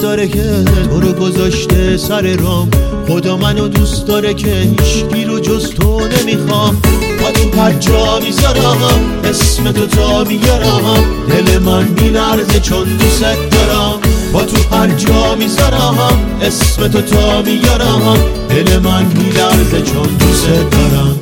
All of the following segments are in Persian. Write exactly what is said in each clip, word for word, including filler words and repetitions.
داره که تو رو گذاشته سر رام، خدا منو دوست داره که هیچکی رو جز تو نمیخوام. با تو هر جا میذارم اسم تو تا میارم، دل من میلرزه چون دوست دارم. با تو هر جا میذارم اسم تو تا میارم، دل من میلرزه چون دوست دارم.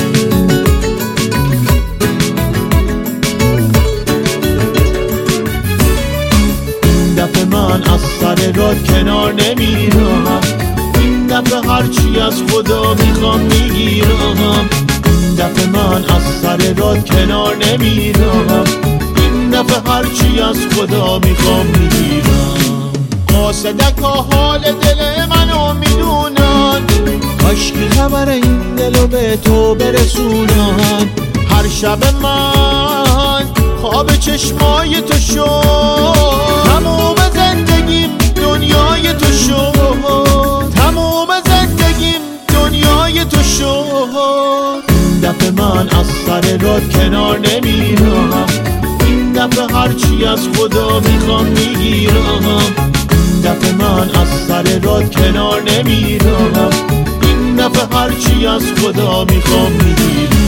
دفعه من از سر راد کنار نمیرم، این دفعه هرچی از خدا میخوام میگیرم. دفعه من از سر راد کنار نمیرم، این دفعه هرچی از خدا میخوام میگیرم. قاصدک ها حال دل منو میدونن، کاشکی خبر این دلو به تو برسونن. هر شب من خواب چشمای تو شد، تموم زندگیم دنیای تو شد، تموم زندگیم دنیای تو شد. این دفعه من از سر راد کنار نمیرم، این دفعه هرچی از خدا میخوام میگیرم. این دفعه من از سر راد کنار نمیرم، این دفعه هرچی از خدا میخوام میگیرم.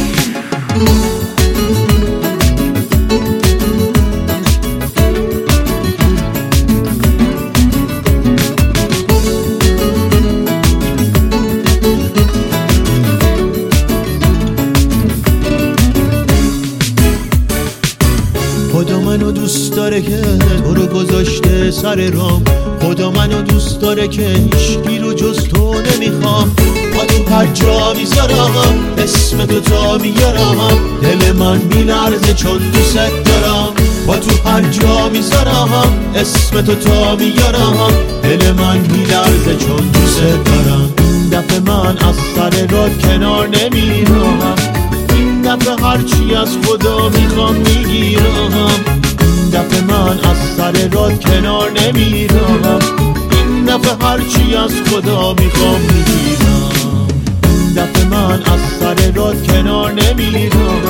خدا منو دوست داره که تو رو گذاشته سر رام، خدا منو دوست داره که هیچکی رو جز تو نمیخوام. با تو هر جا میذارم اسم تو تا میارم، دل من میلرزه چون دوست دارم. با تو هر جا میذارم اسم تو تا میارم، دل من میلرزه چون دوست دارم. دفعه من از سر راد کنار نمیرم، این دفعه هرچی از خدا میخوام میگیرم. دفعه من از سر راد کنار نمیرم، این دفعه هرچی از خدا میخوام میگیرم. دفعه من از سر راد کنار نمیرم،